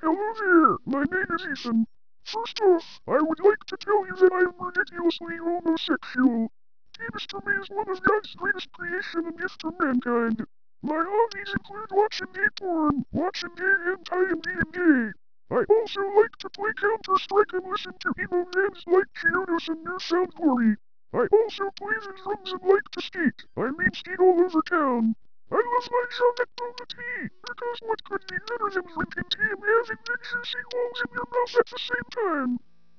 Hello there, my name is Ethan. First off, I would like to tell you that I am ridiculously homosexual. Chemistry is one of God's greatest creation and gift to mankind. My hobbies include watching gay porn, watching gay hentai, and being gay. I also like to play Counter-Strike and listen to emo bands like Chiodos and New Sound Glory. I also play the drums and like to skate. I mean skate all over town. I love my job at Dota Tea, because what could be better than drinking tea and having big juicy balls in your mouth at the same time?